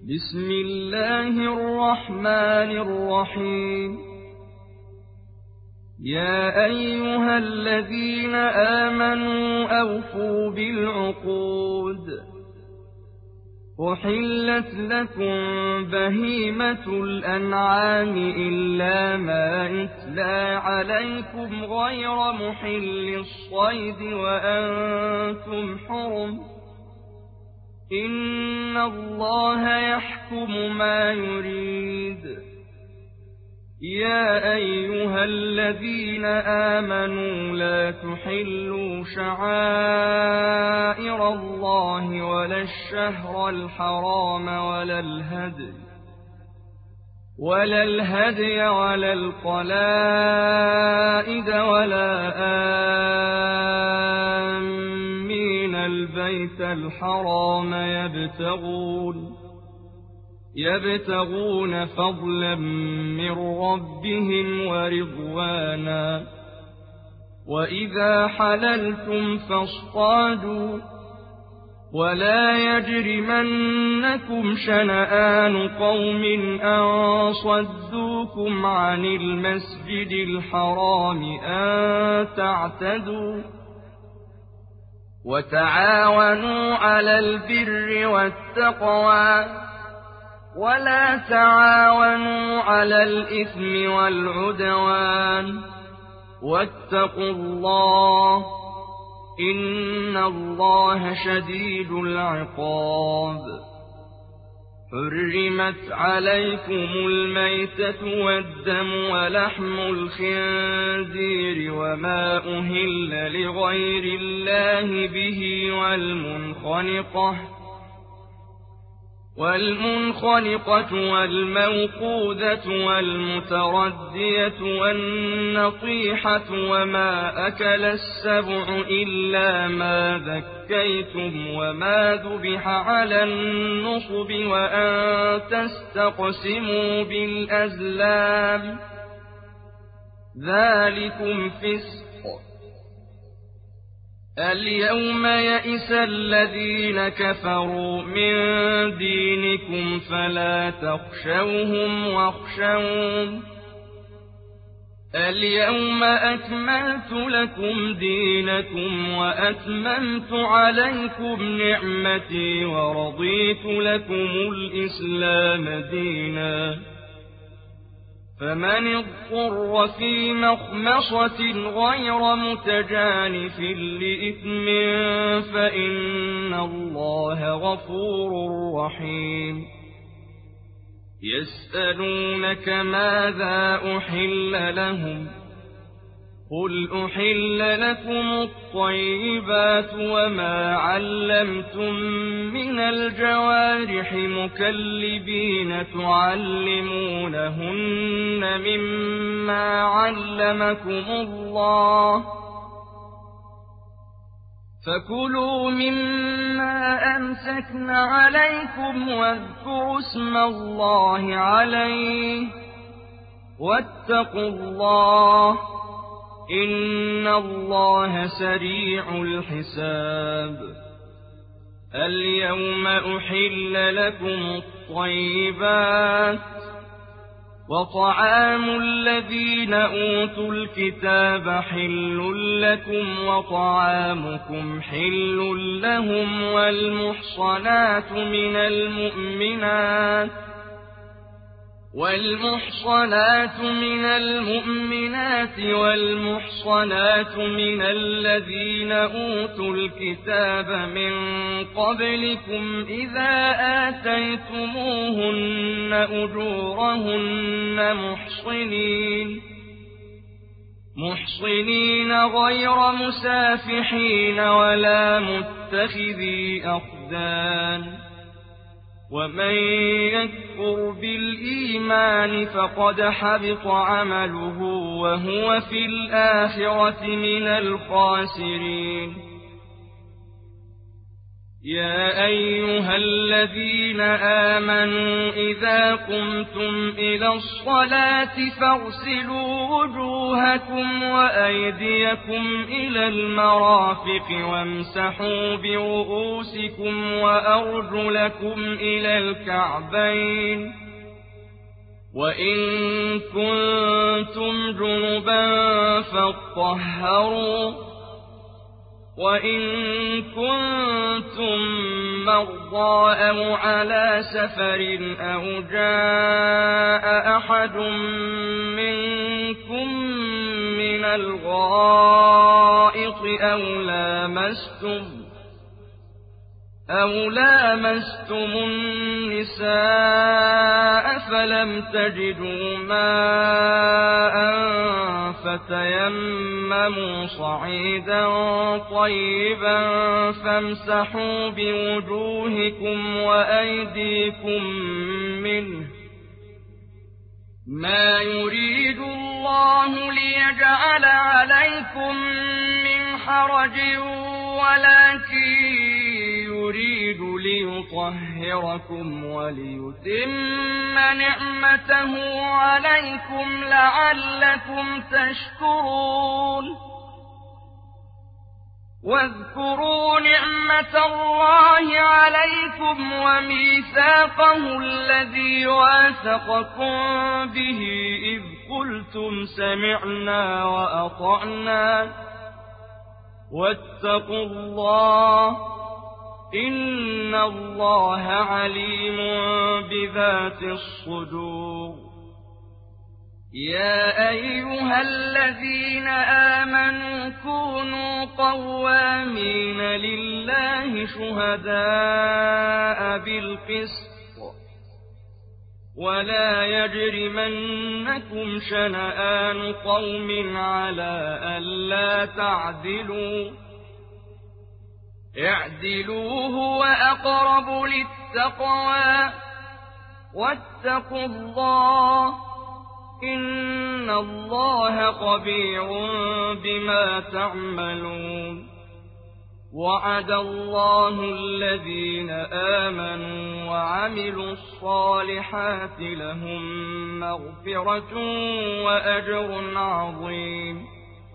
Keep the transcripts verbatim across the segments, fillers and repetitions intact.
بسم الله الرحمن الرحيم. يا أيها الذين آمنوا أوفوا بالعقود. أحلت لكم بهيمة الأنعام إلا ما يتلى عليكم غير محل الصيد وأنتم حرم. إن الله يحكم ما يريد. يا أيها الذين آمنوا لا تحلوا شعائر الله ولا الشهر الحرام ولا الهدي ولا الهدي ولا القلائد ولا آمين البيت الحرام يبتغون يبتغون فضلا من ربهم ورضوانا. وإذا حللتم فاصطادوا ولا يجرمنكم شنآن قوم أن صدوكم عن المسجد الحرام أن تعتدوا. وتعاونوا على البر والتقوى ولا تعاونوا على الإثم والعدوان. واتقوا الله إن الله شديد العقاب. حرمت عليكم الميتة والدم ولحم الخنزير وما أهل لغير الله به والمنخنقة والمنخنقة والموقوذة والمتردية والنطيحة وما أكل السبع إلا ما ذكيتم وما ذبح على النصب وأن تستقسموا بالأزلام ذلكم فسق. اليوم يئس الذين كفروا من دينكم فلا تخشوهم واخشون. اليوم أكملت لكم دينكم وأتممت عليكم نعمتي ورضيت لكم الإسلام دينا. فمن اضطر في مخمصة غير متجانف لإثم فإن الله غفور رحيم. يسألونك ماذا أحل لهم قل أحل لكم الطيبات وما علمتم من الجوارح مكلبين تعلمونهن مما علمكم الله فكلوا مما أمسكن عليكم واذكروا اسم الله عليه واتقوا الله إن الله سريع الحساب. اليوم أحل لكم الطيبات وطعام الذين أوتوا الكتاب حل لكم وطعامكم حل لهم والمحصنات من المؤمنات والمحصنات من المؤمنات والمحصنات من الذين أوتوا الكتاب من قبلكم إذا آتيتموهن أجورهن محصنين محصنين غير مسافحين ولا متخذي أخدان. ومن يكفر بالإيمان فقد حبط عمله وهو في الآخرة من الخاسرين. يا أيها الذين آمنوا إذا قمتم إلى الصلاة فاغسلوا وجوهكم وأيديكم إلى المرافق وامسحوا برؤوسكم وأرجلكم إلى الكعبين وإن كنتم جنبا فاطهروا وإن كنتم مرضى أو على سفر أو جاء أحد منكم من الغائط أو لامستم أو لامستم النساء فلم تجدوا ماء فتيمموا صعيدا طيبا فامسحوا بوجوهكم وأيديكم منه ما يريد الله ليجعل عليكم من حرج ولكن يريد ليطهركم وليتم نعمته عليكم لعلكم تشكرون واذكروا نعمة الله عليكم وميثاقه الذي واثقكم به إذ قلتم سمعنا وأطعنا واتقوا الله إن الله عليم بذات الصدور يا أيها الذين آمنوا كونوا قوامين لله شهداء بالقسط ولا يجرمنكم شنآن قوم على ألا تعدلوا اعدلوا هو أقرب للتقوى واتقوا الله إن الله خبير بما تعملون وعد الله الذين آمنوا وعملوا الصالحات لهم مغفرة وأجر عظيم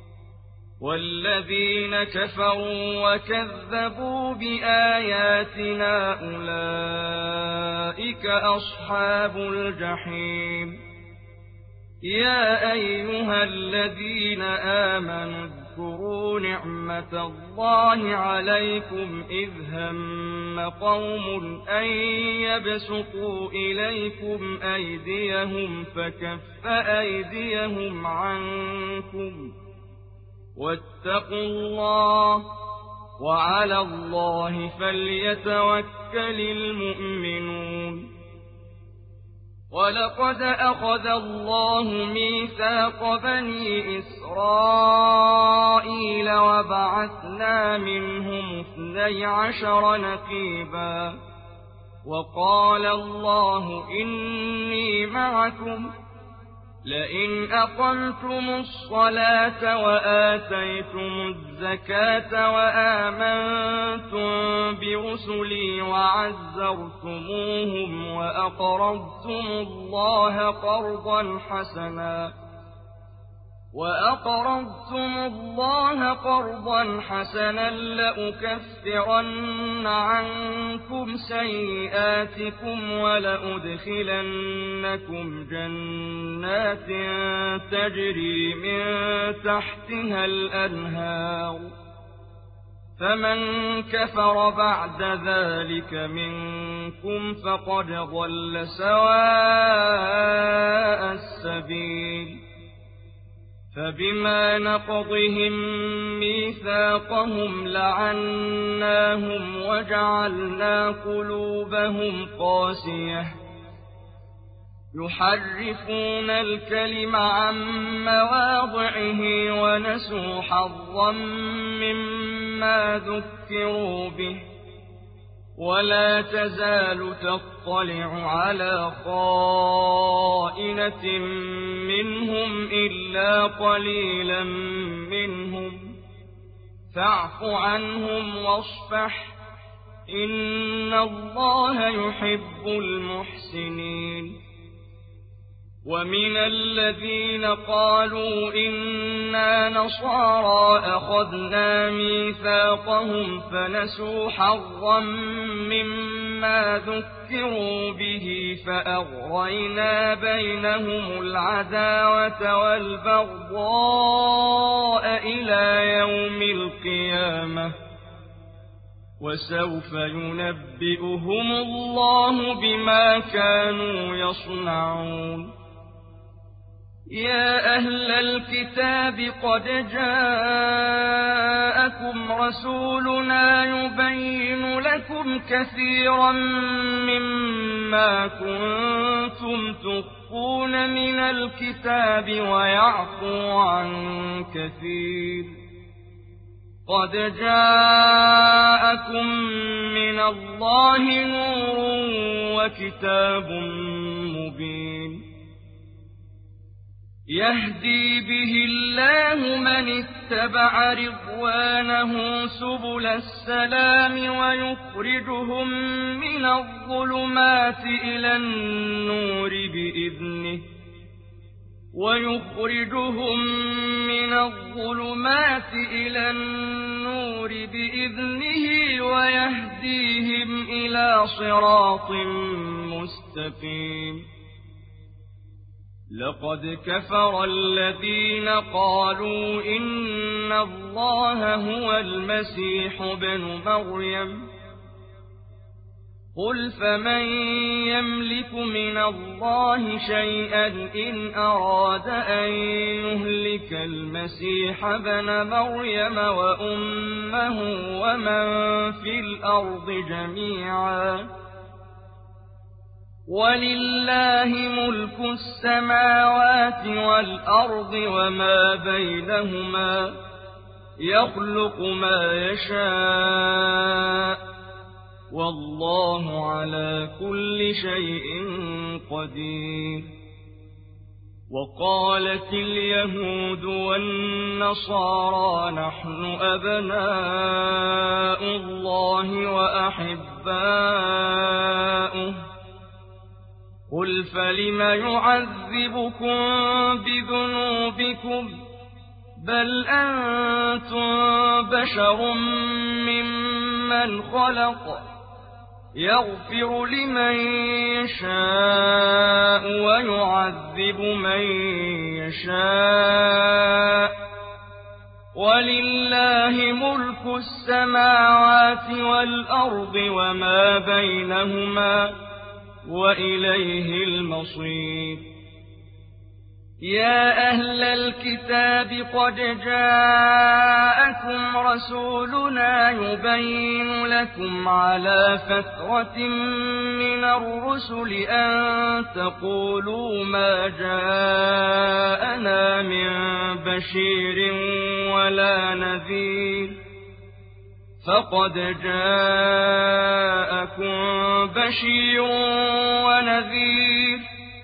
والذين كفروا وكذبوا بآياتنا أولئك أصحاب الجحيم يا أيها الذين آمنوا اذكروا نعمة الله عليكم إذ هم قوم أن يبسطوا إليكم أيديهم فكف أيديهم عنكم واتقوا الله وعلى الله فليتوكل المؤمنون ولقد أخذ الله ميثاق بني إسرائيل وبعثنا منهم اثني عشر نقيبا وقال الله إني معكم لئن أقمتم الصلاة وآتيتم الزكاة وآمنتم برسلي وعزرتموهم وأقرضتم الله قرضا حسنا وأقرضتم الله قرضا حسنا لأكفرن عنكم سيئاتكم ولأدخلنكم جنات تجري من تحتها الأنهار فمن كفر بعد ذلك منكم فقد ضل سواء السبيل فبما نقضهم ميثاقهم لعناهم وجعلنا قلوبهم قاسية يحرفون الكلم عن مواضعه ونسوا حظا مما ذكروا به ولا تزال تطلع على خائنة منهم إلا قليلا منهم فاعف عنهم واصفح إن الله يحب المحسنين ومن الذين قالوا إنا نصارى أخذنا ميثاقهم فنسوا حظا مما ذكروا به فأغرينا بينهم العداوة والبغضاء إلى يوم القيامة وسوف ينبئهم الله بما كانوا يصنعون يا أهل الكتاب قد جاءكم رسولنا يبين لكم كثيرا مما كنتم تخفون من الكتاب ويعفو عن كثير قد جاءكم من الله نور وكتاب مبين يهدي به الله من اتبع رضوانه سبل السلام ويخرجهم من الظلمات إلى النور بإذنه ويخرجهم من الظلمات إلى النور بإذنه ويهديهم إلى صراط مستقيم لقد كفر الذين قالوا إن الله هو المسيح ابن مريم قل فمن يملك من الله شيئا إن أراد أن يهلك المسيح ابن مريم وأمه ومن في الأرض جميعا ولله ملك السماوات والأرض وما بينهما يخلق ما يشاء والله على كل شيء قدير وقالت اليهود والنصارى نحن أبناء الله وأحباؤه قل فلم يعذبكم بذنوبكم بل أنتم بشر ممن خلق يغفر لمن يشاء ويعذب من يشاء ولله ملك السماوات والأرض وما بينهما وإليه المصير يا أهل الكتاب قد جاءكم رسولنا يبين لكم على فترة من الرسل أن تقولوا ما جاءنا من بشير ولا نذير فقد جاءكم بشير ونذير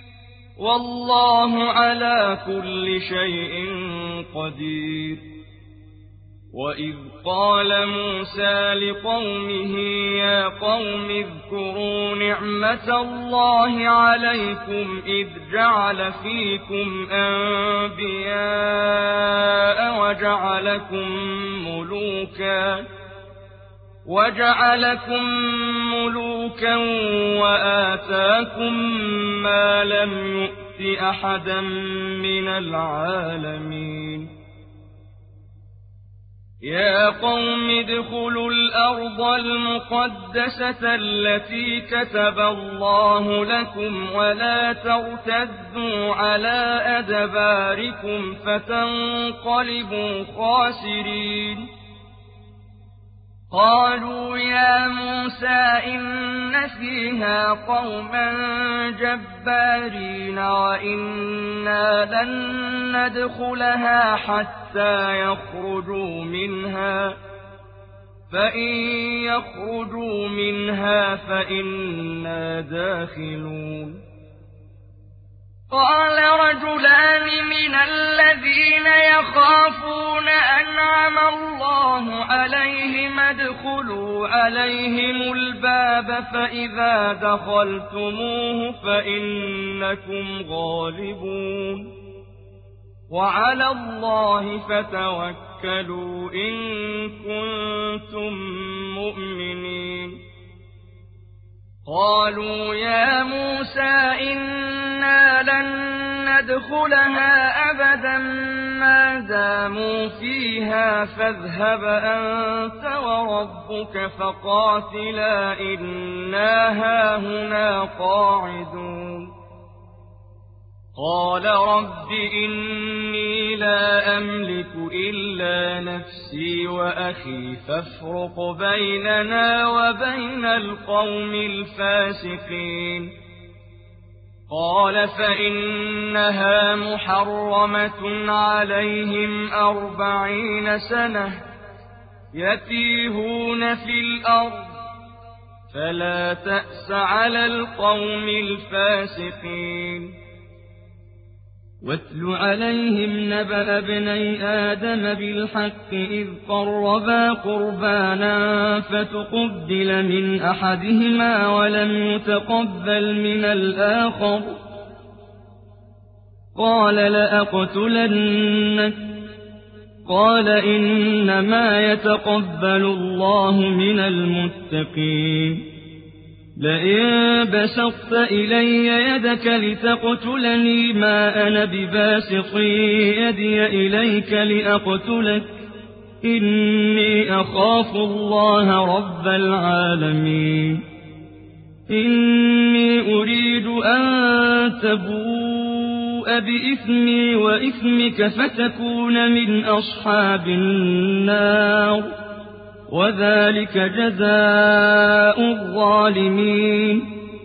والله على كل شيء قدير وإذ قال موسى لقومه يا قوم اذكروا نعمة الله عليكم إذ جعل فيكم أنبياء وجعلكم ملوكا وجعلكم ملوكا وآتاكم ما لم يؤت أحدا من العالمين يا قوم ادخلوا الأرض المقدسة التي كتب الله لكم ولا ترتدوا على أدباركم فتنقلبوا خاسرين قالوا يا موسى إن فيها قوما جبارين وإنا لن ندخلها حتى يخرجوا منها فإن يخرجوا منها فإنا داخلون قال رجلان من الذين يخافون أنعم الله عليهم ادخلوا عليهم الباب فإذا دخلتموه فإنكم غالبون وعلى الله فتوكلوا إن كنتم مؤمنين قالوا يا موسى إنا لن ندخلها أبدا ما داموا فيها فاذهب أنت وربك فقاتلا إنا هاهنا قاعدون قال رب إني لا أملك إلا نفسي وأخي فافرق بيننا وبين القوم الفاسقين قال فإنها محرمة عليهم أربعين سنة يتيهون في الأرض فلا تأس على القوم الفاسقين واتل عليهم نبأ ابني آدم بالحق إذ قربا قربانا فتقبل من أحدهما ولم يتقبل من الآخر قال لأقتلنك قال إنما يتقبل الله من المتقين لئن بسطت إلي يدك لتقتلني ما أنا بباسط يدي إليك لأقتلك إني أخاف الله رب العالمين إني أريد أن تبوء بإثمي وإثمك فتكون من أصحاب النار وذلك جزاء الظالمين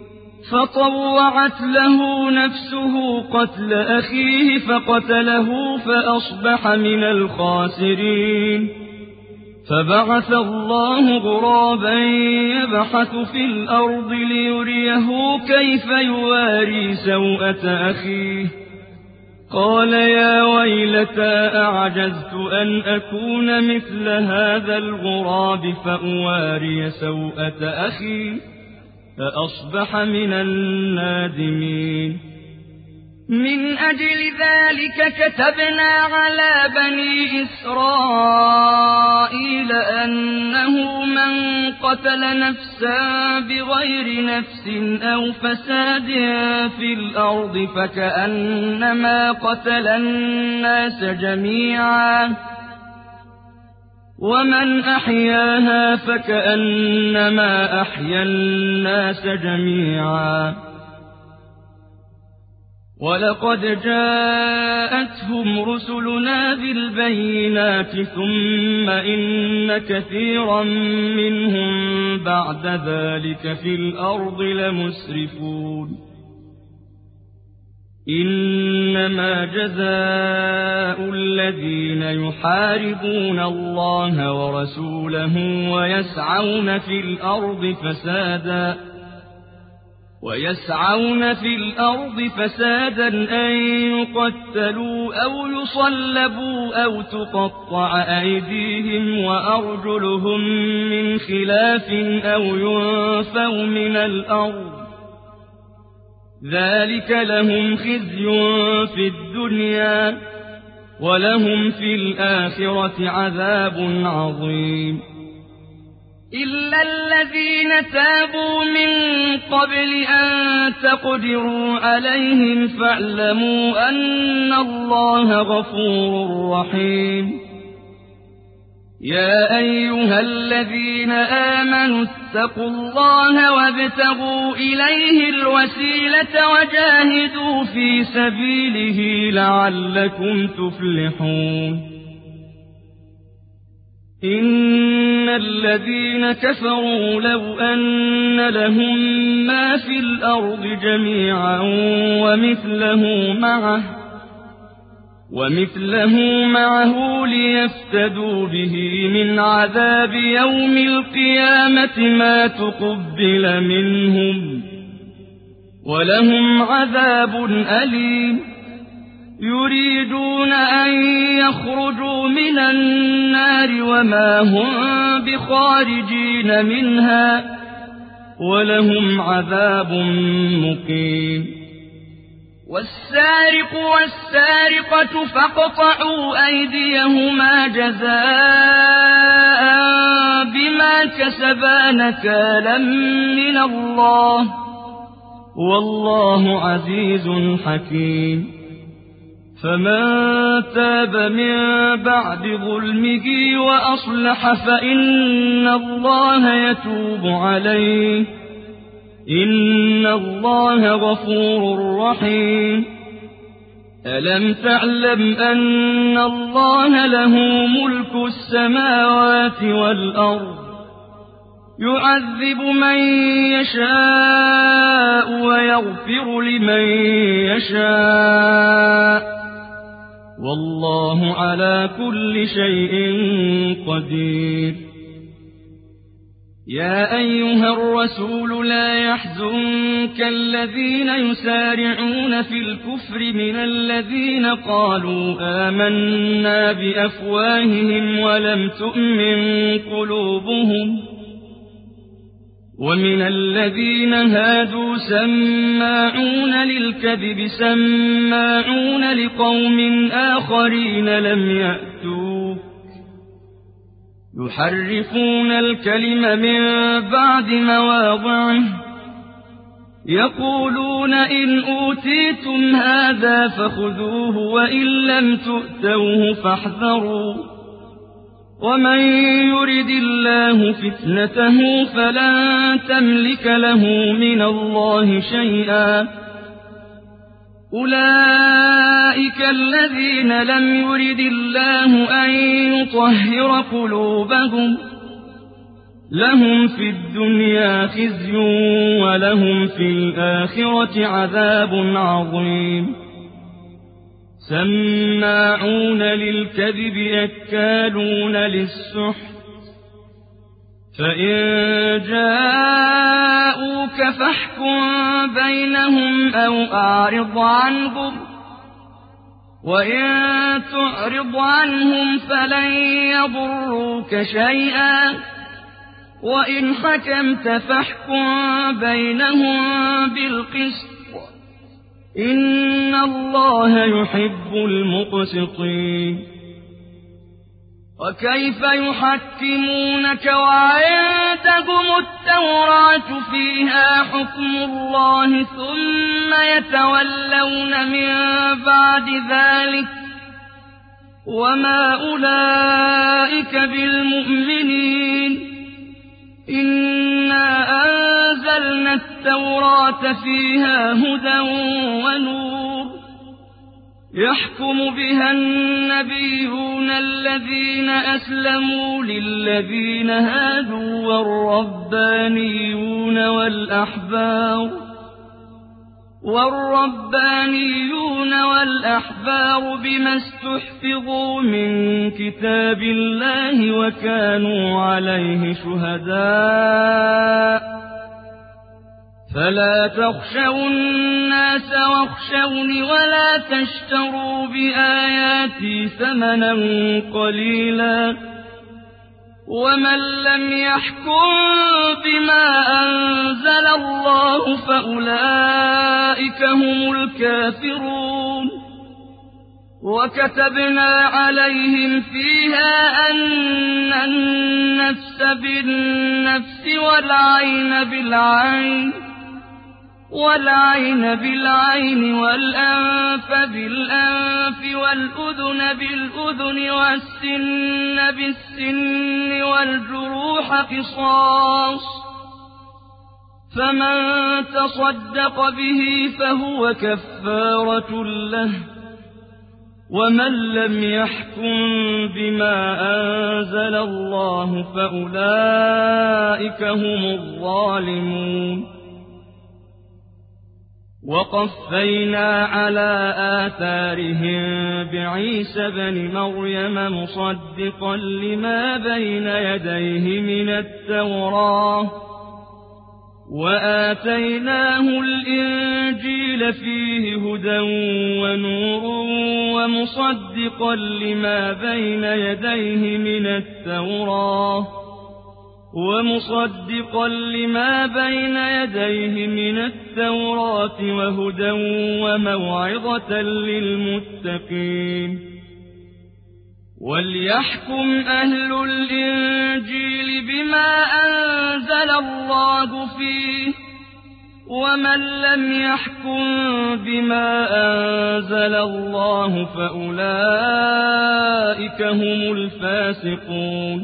فطوعت له نفسه قتل أخيه فقتله فأصبح من الخاسرين فبعث الله غرابا يبحث في الأرض ليريه كيف يواري سوءة أخيه قال يا ويلتى أعجزت أن أكون مثل هذا الغراب فأواري سوءة أخي فأصبح من النادمين من أجل ذلك كتبنا على بني إسرائيل أنه من قتل نفسا بغير نفس أو فساد في الأرض فكأنما قتل الناس جميعا ومن أحياها فكأنما أحيا الناس جميعا ولقد جاءتهم رسلنا بالبينات ثم إن كثيرا منهم بعد ذلك في الأرض لمسرفون إنما جزاء الذين يحاربون الله ورسوله ويسعون في الأرض فسادا ويسعون في الأرض فسادا أن يقتلوا أو يصلبوا أو تقطع أيديهم وأرجلهم من خلاف أو ينفوا من الأرض ذلك لهم خزي في الدنيا ولهم في الآخرة عذاب عظيم إلا الذين تابوا من قبل أن تقدروا عليهم فاعلموا أن الله غفور رحيم يا أيها الذين آمنوا اتقوا الله وابتغوا إليه الوسيلة وجاهدوا في سبيله لعلكم تفلحون إن الذين كفروا لو أن لهم ما في الأرض جميعا ومثله معه ومثله معه ليفتدوا به من عذاب يوم القيامة ما تقبل منهم ولهم عذاب أليم يريدون أن يخرجوا من النار وما هم بخارجين منها ولهم عذاب مقيم والسارق والسارقة فاقطعوا أيديهما جزاء بما كسبا نكالا من الله والله عزيز حكيم فمن تاب من بعد ظلمه وأصلح فإن الله يتوب عليه إن الله غفور رحيم ألم تعلم أن الله له ملك السماوات والأرض يعذب من يشاء ويغفر لمن يشاء والله على كل شيء قدير يا أيها الرسول لا يحزنك الذين يسارعون في الكفر من الذين قالوا آمنا بأفواههم ولم تؤمن قلوبهم ومن الذين هادوا سماعون للكذب سماعون لقوم آخرين لم يأتوك يحرفون الكلم من بعد مواضعه يقولون إن أوتيتم هذا فخذوه وإن لم تؤتوه فاحذروا ومن يرد الله فتنته فلن تملك له من الله شيئا أولئك الذين لم يرد الله أن يطهر قلوبهم لهم في الدنيا خزي ولهم في الآخرة عذاب عظيم سماعون للكذب أكالون للسحت فإن جاءوك فاحكم بينهم أو أعرض عنهم وإن تعرض عنهم فلن يضروك شيئا وإن حكمت فاحكم بينهم بالقسط إن الله يحب المقسطين وكيف يحكمونك وعندهم التوراة فيها حكم الله ثم يتولون من بعد ذلك وما أولئك بالمؤمنين إنا أنزلنا التوراة فيها هدى ونور يحكم بها النبيون الذين أسلموا للذين هادوا والربانيون والأحبار والربانيون والأحبار بما استحفظوا من كتاب الله وكانوا عليه شهداء فلا تخشوا الناس واخشوني ولا تشتروا بآياتي ثمنا قليلا ومن لم يحكم بما أنزل الله فأولئك هم الكافرون وكتبنا عليهم فيها أن النفس بالنفس والعين بالعين والعين بالعين والأنف بالأنف والأذن بالأذن والسن بالسن والجروح قصاص فمن تصدق به فهو كفارة له ومن لم يحكم بما أنزل الله فأولئك هم الظالمون وقفينا على آثارهم بعيسى بن مريم مصدقا لما بين يديه من التوراة وآتيناه الإنجيل الإنجيل فيه هدى ونور ومصدقا لما بين يديه من التوراة ومصدقا لما بين يديه من التوراة وهدى وموعظة للمتقين وليحكم أهل الإنجيل بما أنزل الله فيه ومن لم يحكم بما أنزل الله فأولئك هم الفاسقون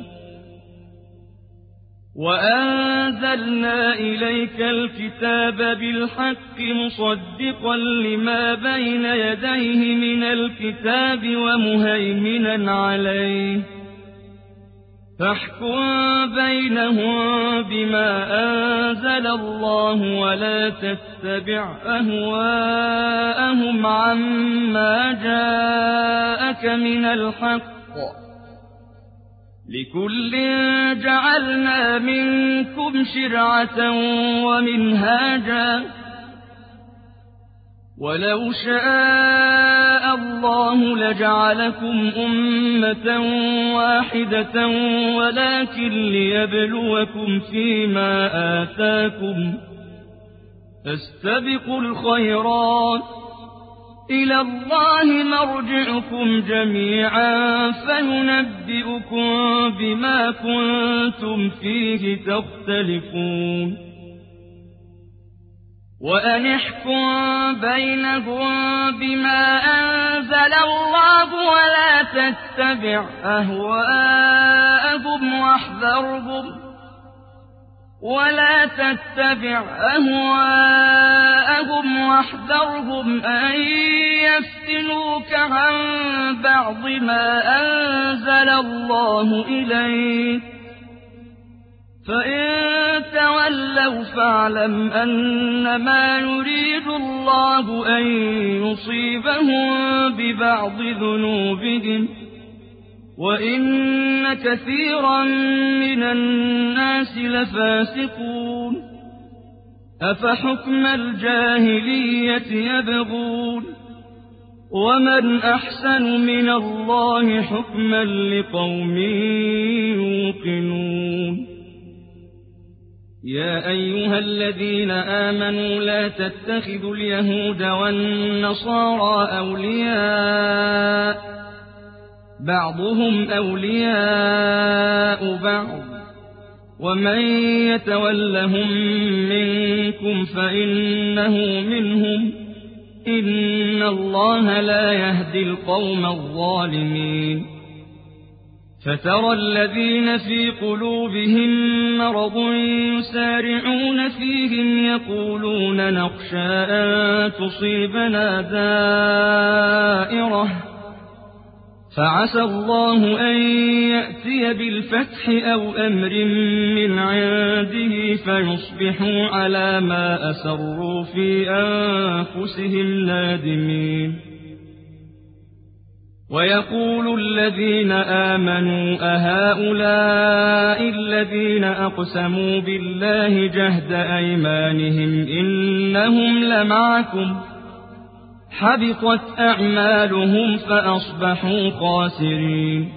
وأنزلنا إليك الكتاب بالحق مصدقا لما بين يديه من الكتاب ومهيمنا عليه فاحكم بينهم بما أنزل الله ولا تتبع أهواءهم عما جاءك من الحق لكل جعلنا منكم شرعة ومنهاجا ولو شاء الله لجعلكم أمة واحدة ولكن ليبلوكم فيما آتاكم فاستبقوا الخيرات إلى الله مرجعكم جميعا فينبئكم بما كنتم فيه تختلفون وأن احكم بينهم بما أنزل الله ولا تتبع أهواءهم واحذرهم ولا تتبع أهواءهم واحذرهم أن يفتنوك عن بعض ما أنزل الله إليك فإن تولوا فاعلم أنما يريد الله أن يصيبهم ببعض ذنوبهم وإن كثيرا من الناس لفاسقون أفحكم الجاهلية يبغون ومن أحسن من الله حكما لقوم يوقنون يا أيها الذين آمنوا لا تتخذوا اليهود والنصارى أولياء بعضهم أولياء بعض ومن يتولهم منكم فإنه منهم إن الله لا يهدي القوم الظالمين فترى الذين في قلوبهم مرض يسارعون فيهم يقولون نخشى أن تصيبنا دائرة فعسى الله أن يأتي بالفتح أو أمر من عنده فيصبحوا على ما أسروا في أنفسهم نادمين ويقول الذين آمنوا أهؤلاء الذين أقسموا بالله جهد أيمانهم إنهم لمعكم حبطت أعمالهم فأصبحوا خاسرين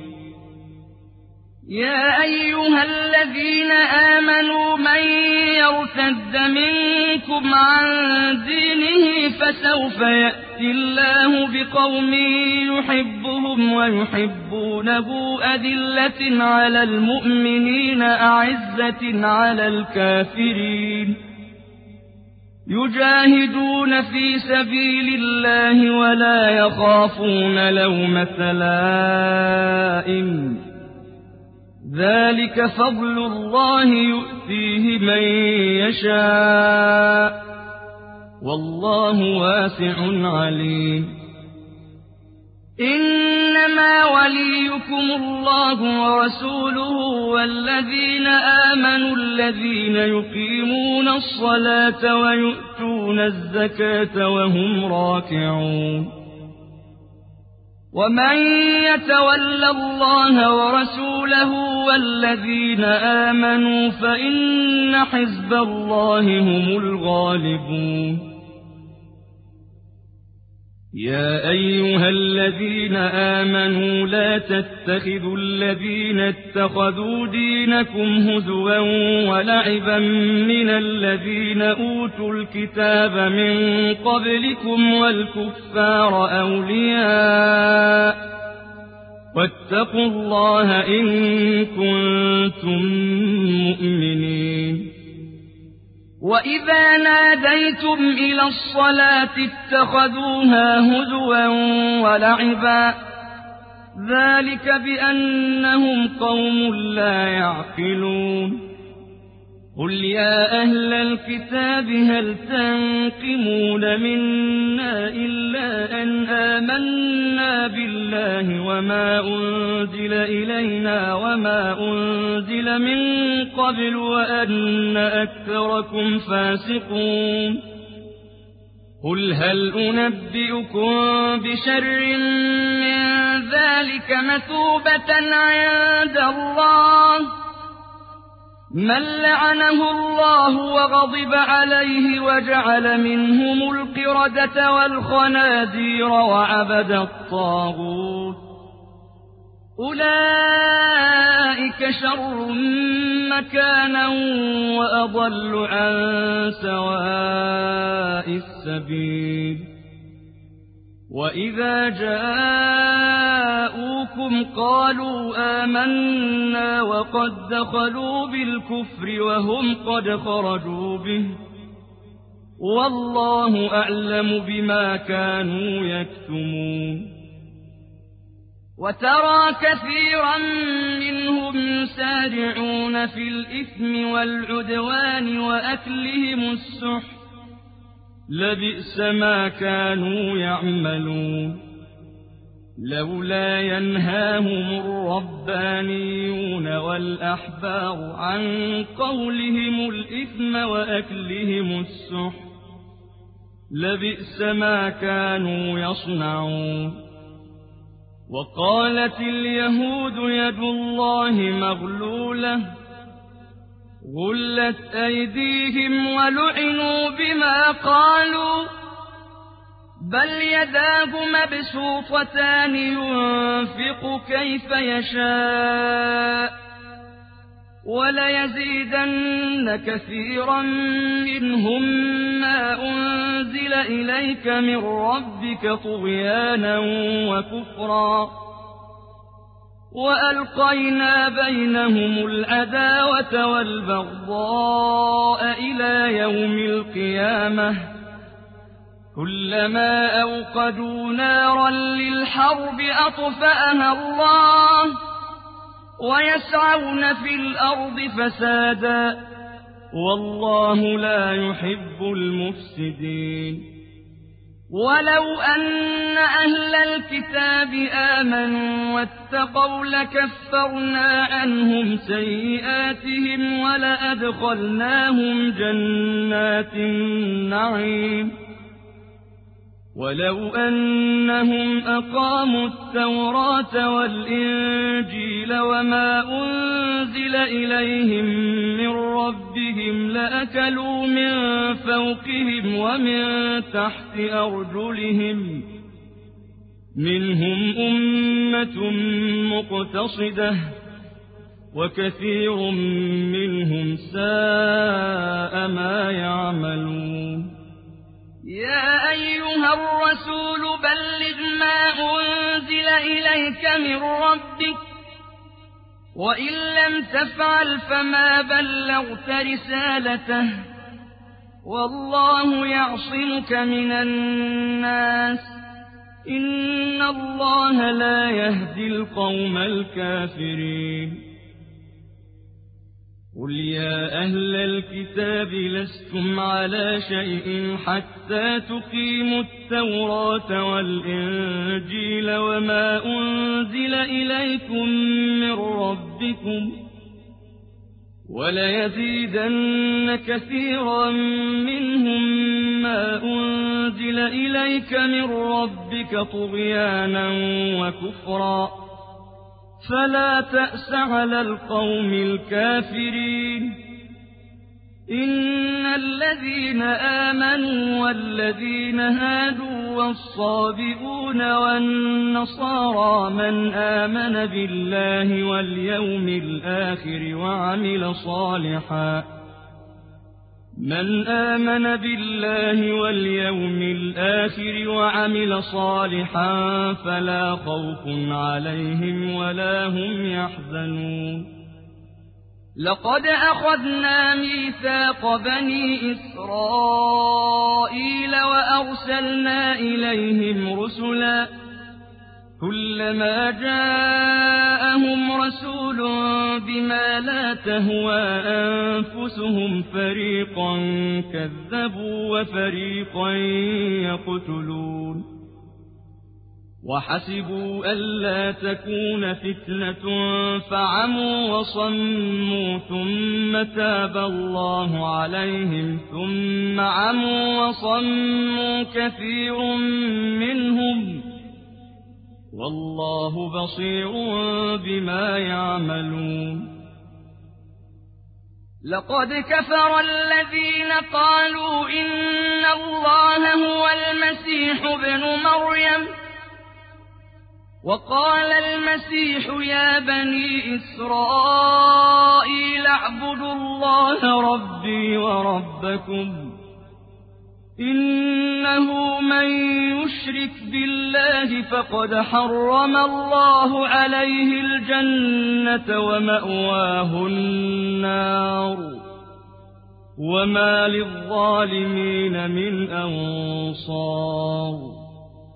يا أيها الذين آمنوا من يرتد منكم عن دينه فسوف يأتي الله بقوم يحبهم ويحبونه أذلة على المؤمنين أعزة على الكافرين يجاهدون في سبيل الله ولا يخافون لومة لائم ذلك فضل الله يؤتيه من يشاء والله واسع عليم إنما وليكم الله ورسوله والذين آمنوا الذين يقيمون الصلاة ويؤتون الزكاة وهم راكعون ومن يتول الله ورسوله والذين آمنوا فإن حزب الله هم الغالبون يا أيها الذين آمنوا لا تتخذوا الذين اتخذوا دينكم هزوا ولعبا من الذين أوتوا الكتاب من قبلكم والكفار أولياء واتقوا الله إن كنتم مؤمنين. وإذا ناديتم إلى الصلاة اتخذوها هزوا ولعبا ذلك بأنهم قوم لا يعقلون. قل يا أهل الكتاب هل تنقمون منا إلا أن آمنا بالله وما أنزل إلينا وما أنزل من قبل وأن أكثركم فاسقون. قل هل أنبئكم بشر من ذلك مثوبة عند الله من لعنه الله وغضب عليه وجعل منهم القردة والخنازير وعبد الطاغوت أولئك شر مكانا وأضل عن سواء السبيل. وإذا جاءوكم قالوا آمنا وقد دخلوا بالكفر وهم قد خرجوا به والله أعلم بما كانوا يكتمون. وترى كثيرا منهم يسارعون في الإثم والعدوان وأكلهم السحت لبئس ما كانوا يعملون. لولا ينهاهم الربانيون والأحبار عن قولهم الإثم وأكلهم السحت لبئس ما كانوا يصنعون. وقالت اليهود يد الله مغلولة غلت أيديهم ولعنوا بما قالوا بل يداه مبسوطتان ينفق كيف يشاء وليزيدن كثيرا منهم ما أنزل إليك من ربك طغيانا وكفرا وألقينا بينهم العداوة والبغضاء إلى يوم القيامة كلما أوقدوا نارا للحرب أطفأها الله ويسعون في الأرض فسادا والله لا يحب المفسدين. ولو أن أهل الكتاب آمنوا واتقوا لكفرنا عنهم سيئاتهم ولأدخلناهم جنات النعيم. ولو أنهم أقاموا التوراة والإنجيل وما أنزل إليهم من ربهم لأكلوا من فوقهم ومن تحت أرجلهم منهم أمة مقتصدة وكثير منهم ساء ما يعملون. يا أيها الرسول بلغ ما أنزل إليك من ربك وإن لم تفعل فما بلغت رسالته والله يعصمك من الناس إن الله لا يهدي القوم الكافرين. قل يا أهل الكتاب لستم على شيء حتى تقيموا التوراة والإنجيل وما أنزل إليكم من ربكم وليزيدن كثيرا منهم ما أنزل إليك من ربك طغيانا وكفرا فلا تأس على القوم الكافرين. إن الذين آمنوا والذين هادوا والصابئون والنصارى من آمن بالله واليوم الآخر وعمل صالحا من آمن بالله واليوم الآخر وعمل صالحا فلا خوف عليهم ولا هم يحزنون لقد أخذنا ميثاق بني إسرائيل وأرسلنا إليهم رسلا كلما جاءهم رسول بما لا تهوى أنفسهم فريقا كذبوا وفريقا يقتلون وحسبوا ألا تكون فتنة فعموا وصموا ثم تاب الله عليهم ثم عموا وصموا كثير منهم والله بصير بما يعملون لقد كفر الذين قالوا إن الله هو المسيح ابن مريم وقال المسيح يا بني إسرائيل اعبدوا الله ربي وربكم إنه من يشرك بالله فقد حرم الله عليه الجنة ومأواه النار وما للظالمين من أنصار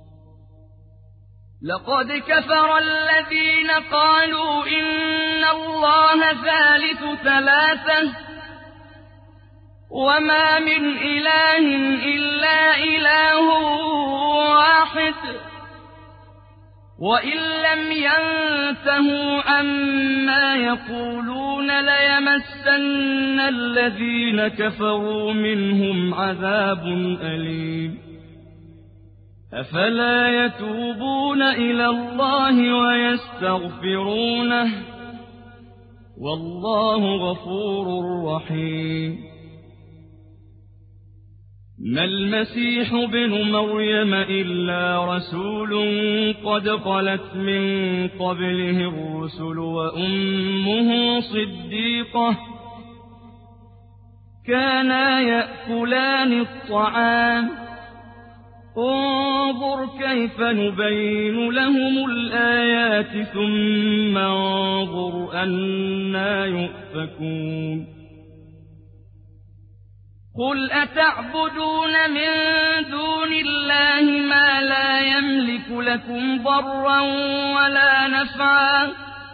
لقد كفر الذين قالوا إن الله ثالث ثلاثة وما من إله إلا إله واحد وإن لم ينتهوا عما يقولون ليمسن الذين كفروا منهم عذاب أليم أفلا يتوبون إلى الله ويستغفرونه والله غفور رحيم ما المسيح ابن مريم إلا رسول قد خلت من قبله الرسل وأمه صديقة كانا يأكلان الطعام انظر كيف نبين لهم الآيات ثم انظر أنى يؤفكون قل أتعبدون من دون الله ما لا يملك لكم ضرا ولا نفعا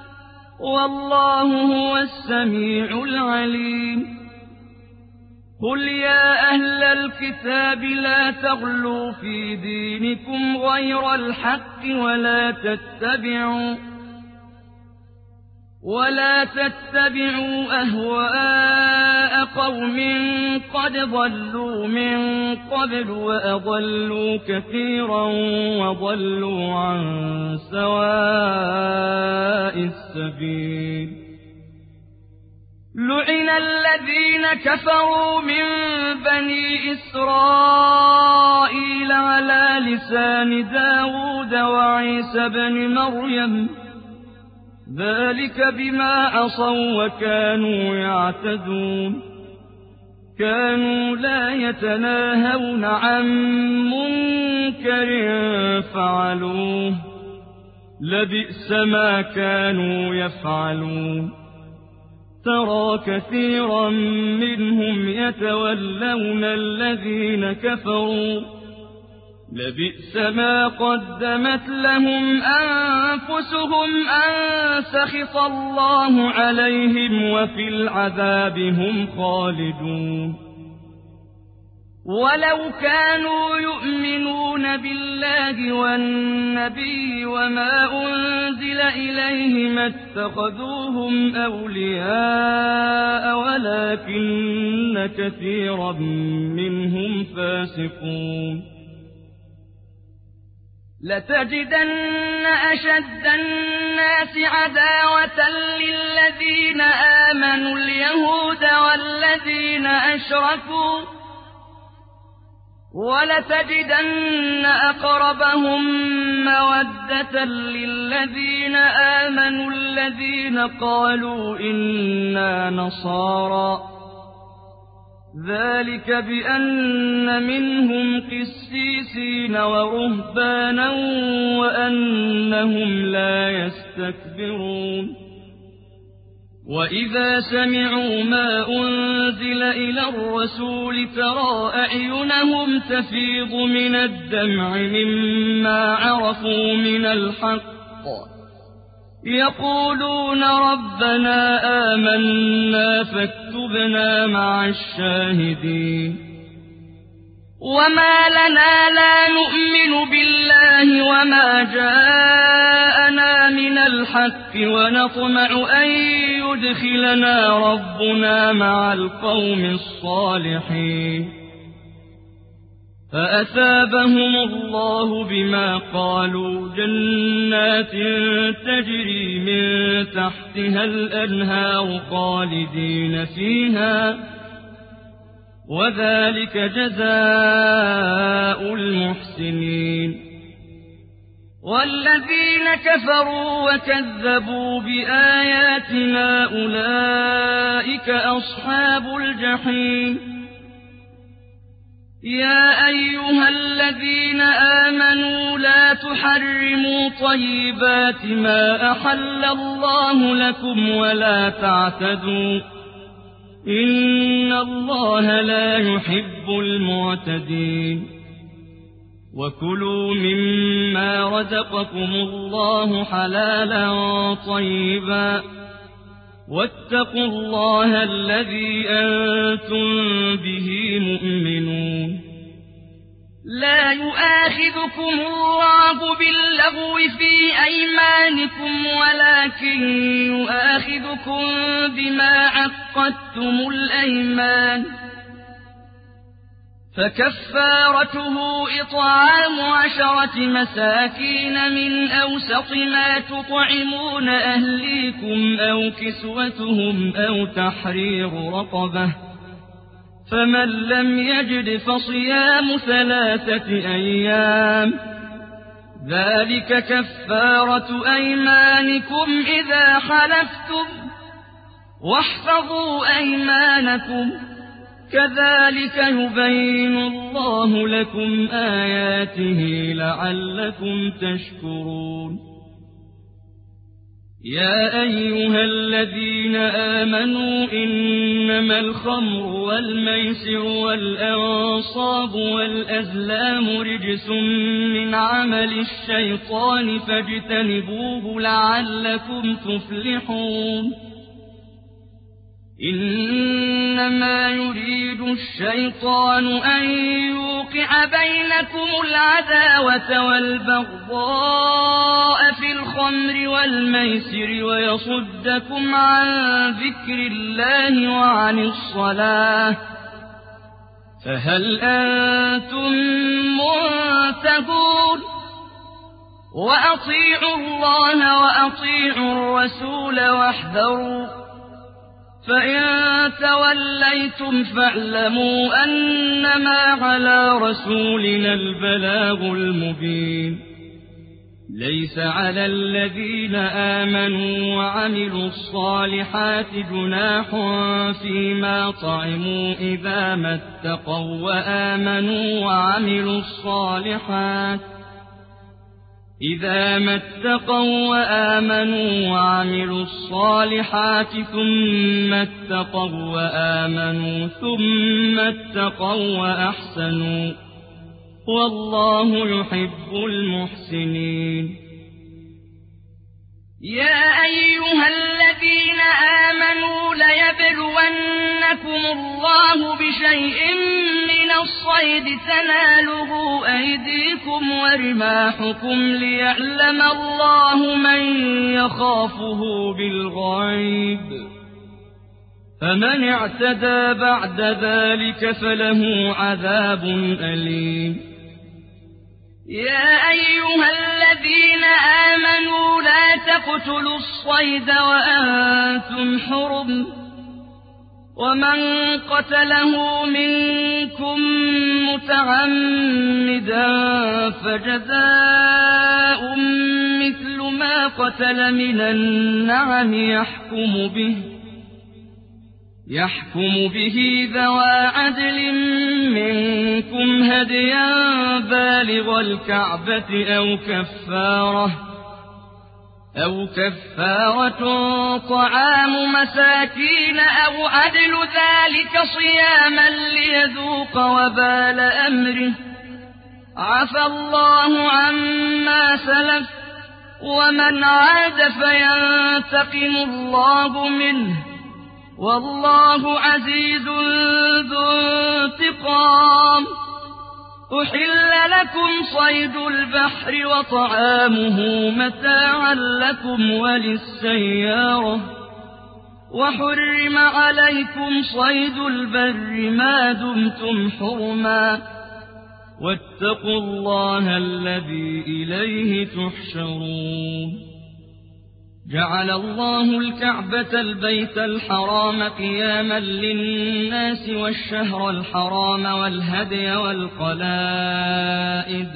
والله هو السميع العليم قل يا أهل الكتاب لا تغلوا في دينكم غير الحق ولا تتبعوا ولا تتبعوا أهواء قوم قد ضلوا من قبل وأضلوا كثيرا وضلوا عن سواء السبيل لعن الذين كفروا من بني إسرائيل على لسان داود وعيسى بن مريم ذلك بما عصوا وكانوا يعتدون كانوا لا يتناهون عن منكر فعلوه لبئس ما كانوا يفعلون ترى كثيرا منهم يتولون الذين كفروا لبئس ما قدمت لهم أنفسهم أن سخط الله عليهم وفي العذاب هم خالدون ولو كانوا يؤمنون بالله والنبي وما أنزل إليه ما اتخذوهم أولياء ولكن كثيرا منهم فاسقون لتجدن أشد الناس عداوة للذين آمنوا اليهود والذين أشركوا ولتجدن أقربهم مودة للذين آمنوا الذين قالوا إنا نصارى ذلك بأن منهم قسيسين ورهبانا وأنهم لا يستكبرون وإذا سمعوا ما أنزل إلى الرسول ترى أعينهم تفيض من الدمع مما عرفوا من الحق يقولون ربنا آمنا فاكتبنا مع الشاهدين وما لنا لا نؤمن بالله وما جاءنا من الحق ونطمع أن يدخلنا ربنا مع القوم الصالحين فأثابهم الله بما قالوا جنات تجري من تحتها الأنهار خالدين فيها وذلك جزاء المحسنين والذين كفروا وكذبوا بآياتنا أولئك أصحاب الجحيم يا أيها الذين آمنوا لا تحرموا طيبات ما أحل الله لكم ولا تعتدوا إن الله لا يحب المعتدين وكلوا مما رزقكم الله حلالا طيبا واتقوا الله الذي أنتم به مؤمنون لا يؤاخذكم الله باللغو في أيمانكم ولكن يؤاخذكم بما عقدتم الأيمان فكفارته إطعام عشرة مساكين من أوسط ما تطعمون أهليكم أو كسوتهم أو تحرير رقبة فمن لم يجد فصيام ثلاثة أيام ذلك كفارة أيمانكم إذا حلفتم واحفظوا أيمانكم كذلك يبين الله لكم آياته لعلكم تشكرون يا أيها الذين آمنوا إنما الخمر والميسر والأنصاب والأزلام رجس من عمل الشيطان فاجتنبوه لعلكم تفلحون إنما يريد الشيطان أن يوقع بينكم العداوة والبغضاء في الخمر والميسر ويصدكم عن ذكر الله وعن الصلاة فهل أنتم منتهون وأطيعوا الله وأطيعوا الرسول واحذروا فإن توليتم فاعلموا أنما على رسولنا البلاغ المبين ليس على الذين آمنوا وعملوا الصالحات جناح فيما طعموا إذا ما اتقوا وآمنوا وعملوا الصالحات إذا ما اتقوا وآمنوا وعملوا الصالحات ثم اتقوا وآمنوا ثم اتقوا وأحسنوا والله يحب المحسنين يا أيها الذين آمنوا ليبلونكم الله بشيء من الصيد تناله أيديكم ورماحكم ليعلم الله من يخافه بالغيب فمن اعتدى بعد ذلك فله عذاب أليم يا أيها الذين آمنوا لا تقتلوا الصيد وأنتم حرم ومن قتله منكم متعمدا فجزاء مثل ما قتل من النعم يحكم به يحكم به ذوى عدل منكم هديا بالغ الكعبة أو كفارة أو كفارة طعام مساكين أو عدل ذلك صياما ليذوق وبال أمره عفى الله عما سلف ومن عاد فينتقم الله منه والله عزيز ذو انتقام أحل لكم صيد البحر وطعامه متاعا لكم وللسيارة وحرم عليكم صيد البر ما دمتم حرما واتقوا الله الذي إليه تحشرون جعل الله الكعبة البيت الحرام قياما للناس والشهر الحرام والهدي والقلائد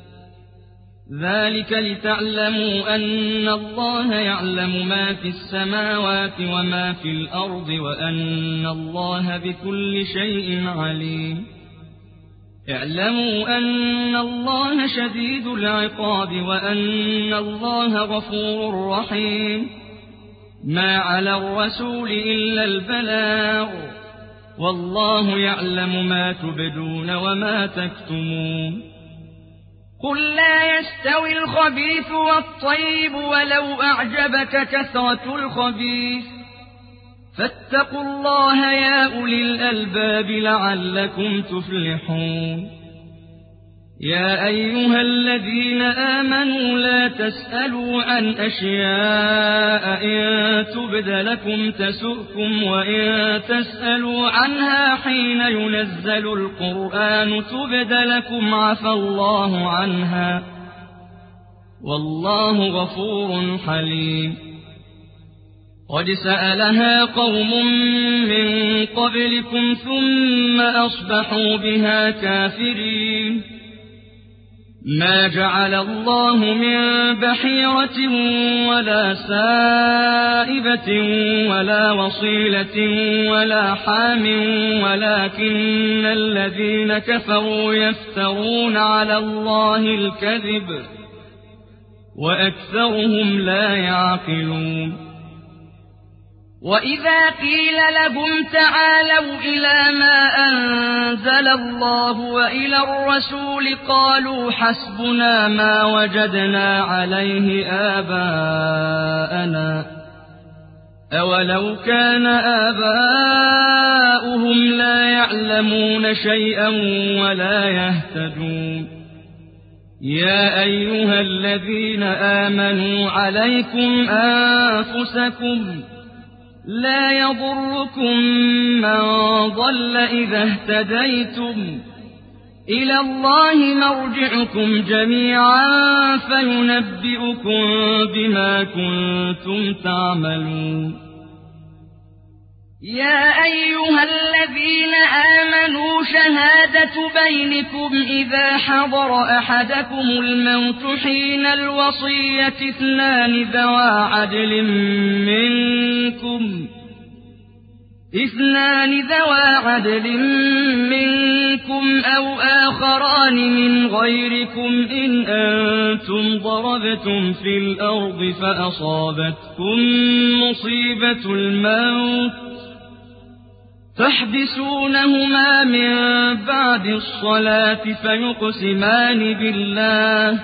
ذلك لتعلموا أن الله يعلم ما في السماوات وما في الأرض وأن الله بكل شيء عليم اعلموا أن الله شديد العقاب وأن الله غفور رحيم ما على الرسول إلا البلاغ والله يعلم ما تبدون وما تكتمون قل لا يستوي الخبيث والطيب ولو أعجبك كثرة الخبيث فاتقوا الله يا أولي الألباب لعلكم تفلحون يا أيها الذين آمنوا لا تسألوا عن أشياء إن تبد لكم تسؤكم وإن تسألوا عنها حين ينزل القرآن تبد لكم عفى الله عنها والله غفور حليم قد سألها قوم من قبلكم ثم أصبحوا بها كافرين ما جعل الله من بحيرة ولا سائبة ولا وصيلة ولا حام ولكن الذين كفروا يفترون على الله الكذب وأكثرهم لا يعقلون وإذا قيل لهم تعالوا إلى ما أنزل الله وإلى الرسول قالوا حسبنا ما وجدنا عليه آباءنا أولو كان آباؤهم لا يعلمون شيئا ولا يهتدون يا أيها الذين آمنوا عليكم أنفسكم لا يضركم من ضل إذا اهتديتم إلى الله مرجعكم جميعا فينبئكم بما كنتم تعملون يا أيها الذين آمنوا شهادة بينكم إذا حضر أحدكم الموت حين الوصية اثنان ذوى عدل منكم اثنان ذوى عدل منكم أو آخران من غيركم إن أنتم ضربتم في الأرض فأصابتكم مصيبة الموت تحبسونهما من بعد الصلاة فيقسمان بالله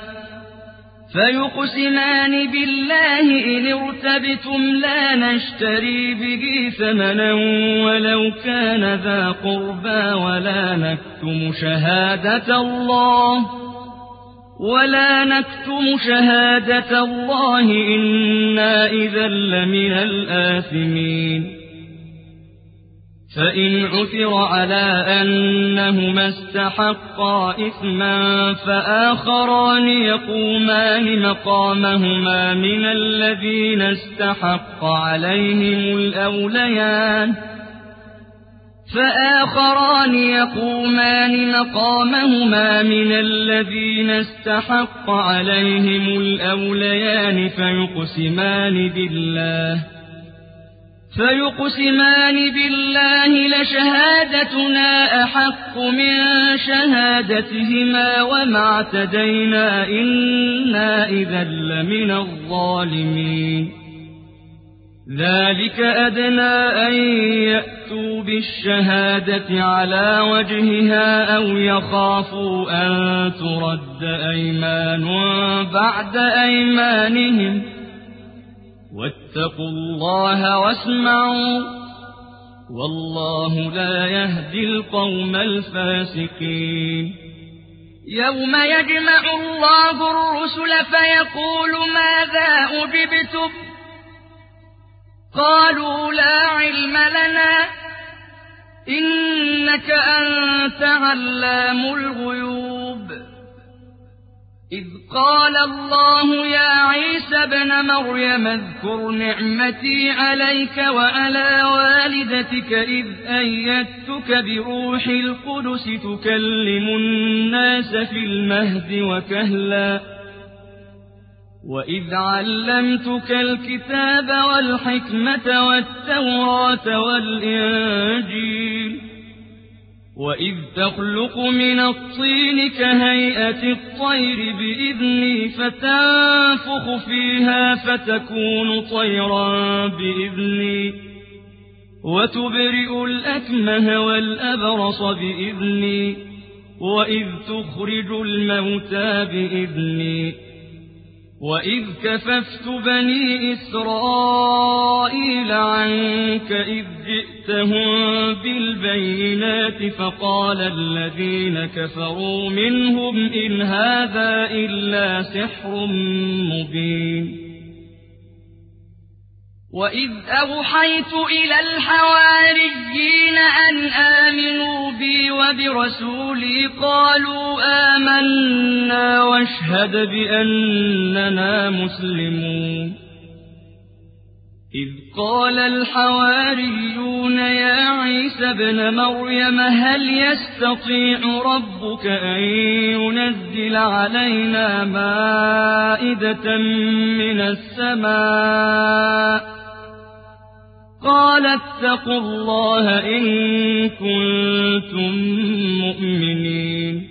فيقسمان بالله إن ارتبتم لا نشتري به ثمنا ولو كان ذا قربى ولا نكتم شهادة الله ولا نكتم شهادة الله إنا إذا لمن الآثمين فإن عثر على أنهما استحقا إثما فآخران يقومان مقامهما من الذين استحق عليهم الأوليان فآخران يقومان مقامهما من الذين استحق عليهم الأوليان فيقسمان بالله فيقسمان بالله لشهادتنا أحق من شهادتهما وما اعتدينا إنا إذا لمن الظالمين ذلك أدنى أن يأتوا بالشهادة على وجهها أو يخافوا أن ترد أيمان بعد أيمانهم واتقوا الله واسمعوا والله لا يهدي القوم الفاسقين يوم يجمع الله الرسل فيقول ماذا أجبتم قالوا لا علم لنا إنك أنت علام الغيوب إذ قال الله يا عيسى ابن مريم اذكر نعمتي عليك وعلى والدتك إذ أيدتك بروح القدس تكلم الناس في المهد وكهلا وإذ علمتك الكتاب والحكمة والتوراة والإنجيل وإذ تخلق من الطين كهيئة الطير بإذني فتنفخ فيها فتكون طيرا بإذني وتبرئ الأكمه والأبرص بإذني وإذ تخرج الموتى بإذني وإذ كففت بني إسرائيل عنك إذ جئتهم بالبينات فقال الذين كفروا منهم إن هذا إلا سحر مبين وإذ أوحيت إلى الحواريين أن آمنوا بي وبرسولي قالوا آمنا واشهد بأننا مسلمون إذ قال الحواريون يا عيسى ابن مريم هل يستطيع ربك أن ينزل علينا مائدة من السماء قال اتقوا الله إن كنتم مؤمنين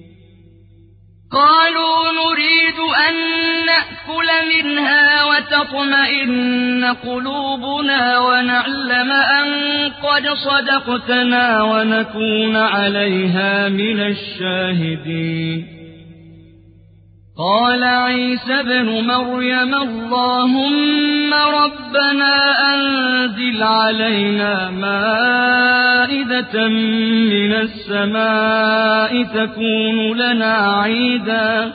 قالوا نريد أن نأكل منها وتطمئن قلوبنا ونعلم أن قد صدقتنا ونكون عليها من الشاهدين قال عيسى ابن مريم اللهم ربنا أنزل علينا مائدة من السماء تكون لنا عيدا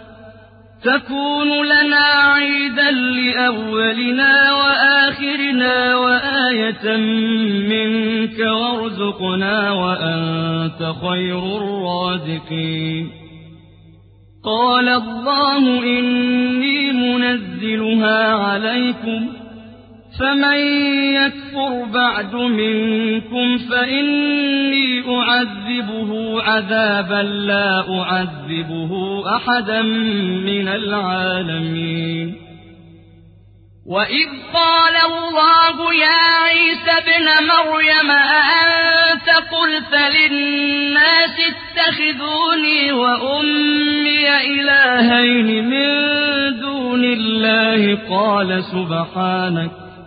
تكون لنا عيدا لأولنا وآخرنا وآية منك وارزقنا وأنت خير الرازقين قال الله إني منزلها عليكم فمن يكفر بعد منكم فإني أعذبه عذابا لا أعذبه أحدا من العالمين وإذ قال الله يا عيسى ابن مريم أأنت قلت للناس اتخذوني وأمي إلهين من دون الله قال سبحانك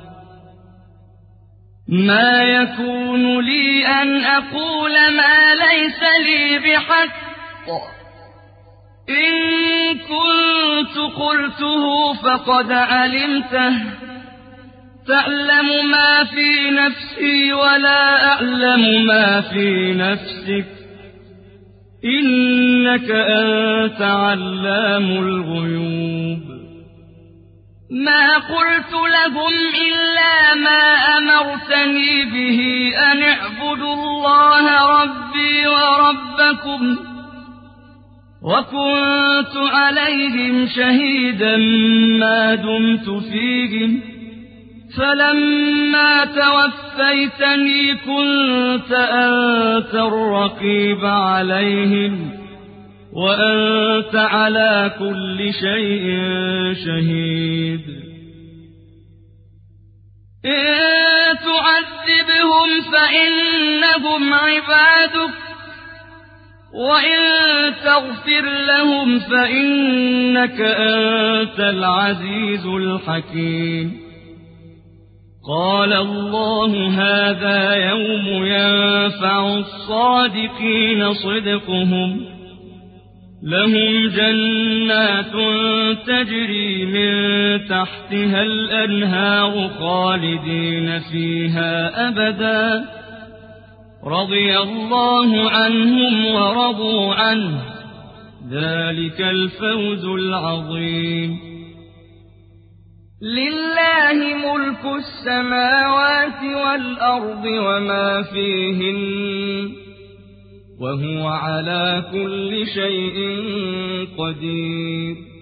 ما يكون لي أن أقول ما ليس لي بحق إن كنت قلته فقد علمته تعلم ما في نفسي ولا أعلم ما في نفسك إنك أنت علام الغيوب ما قلت لهم إلا ما أمرتني به أن اعبدوا الله ربي وربكم وكنت عليهم شهيدا ما دمت فيهم فلما توفيتني كنت أنت الرقيب عليهم وأنت على كل شيء شهيد إن تعذبهم فإنهم عبادك وإن تغفر لهم فإنك أنت العزيز الحكيم قال الله هذا يوم ينفع الصادقين صدقهم لهم جنات تجري من تحتها الأنهار خالدين فيها أبدا رضي الله عنهم ورضوا عنه ذلك الفوز العظيم لله ملك السماوات والأرض وما فيهن وهو على كل شيء قدير